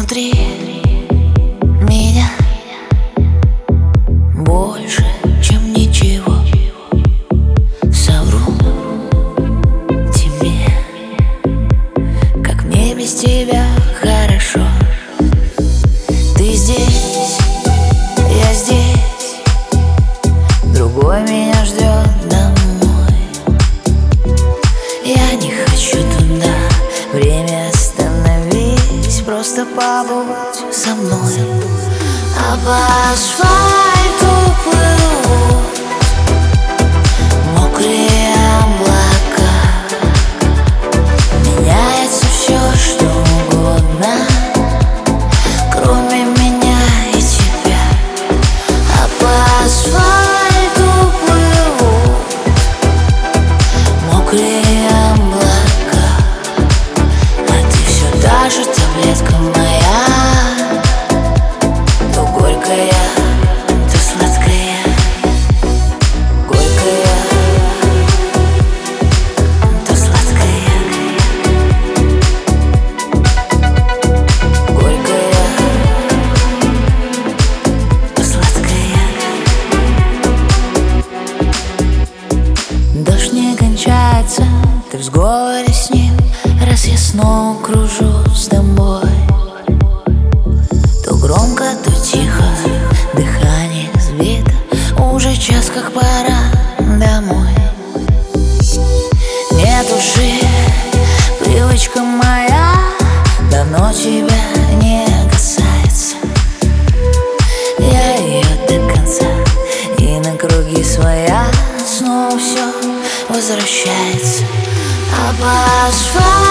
внутри меня больше, чем ничего. Совру тебе, как мне без тебя хорошо. Ты здесь, я здесь, другой меня ждет домой. Я не хочу туда, время остановись, просто побудь со мной. А по асфальту плывут мокрые облака. Меняется все, что угодно, кроме меня и тебя. А по асфальту плывут мокрые облака. А ты все та же таблетка моя, то горькая, то сладкая. Горькая, то сладкая. Горькая, то сладкая. Дождь не кончается, ты в сговоре с ним, раз я снова кружусь с тобой. То громко, то тихо, дыхание сбито, уже час как пора домой. Нет души, привычка моя давно тебя не касается. Я ее до конца, и на круги своя снова все возвращается. А по асфальту